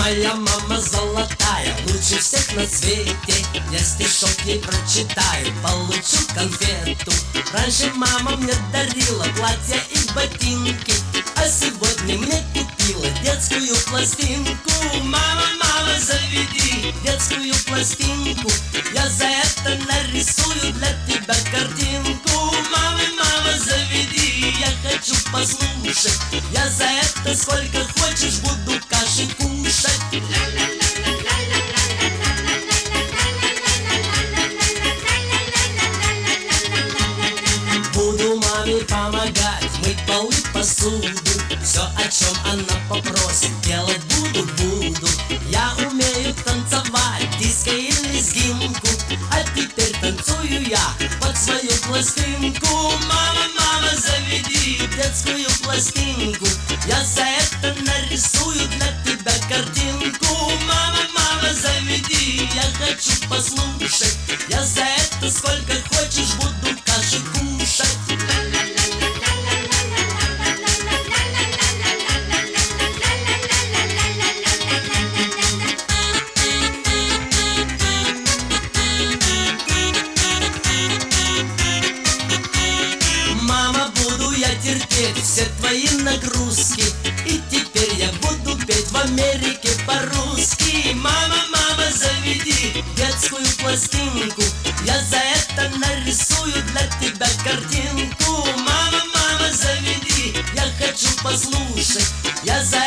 Моя мама золотая, лучше всех на свете. Я стишок ей прочитаю, получу конфету. Раньше мама мне дарила платья и ботинки, а сегодня мне купила детскую пластинку. Мама, мама, заведи детскую пластинку, я за это нарисую для тебя картинку. Мама, мама, заведи, я хочу послушать, я за это сколько хочешь буду каши кушать. Буду маме помогать мыть полы, посуду. Все, о чем она попросит, делать буду. Я умею танцевать диско и лезгинку, а теперь танцую я под свою пластинку. Мама, мама, заведи детскую пластинку, я за это нарисую для тебя картинку. Мама, мама, заведи, я хочу послушать, я за это сколько хочешь буду каши кушать. Мама, буду я терпеть все твои нагрузки, и теперь я буду петь в Америке по-русски. Мама, мама, заведи детскую пластинку, я за это нарисую для тебя картинку. Мама, мама, заведи, я хочу послушать, я за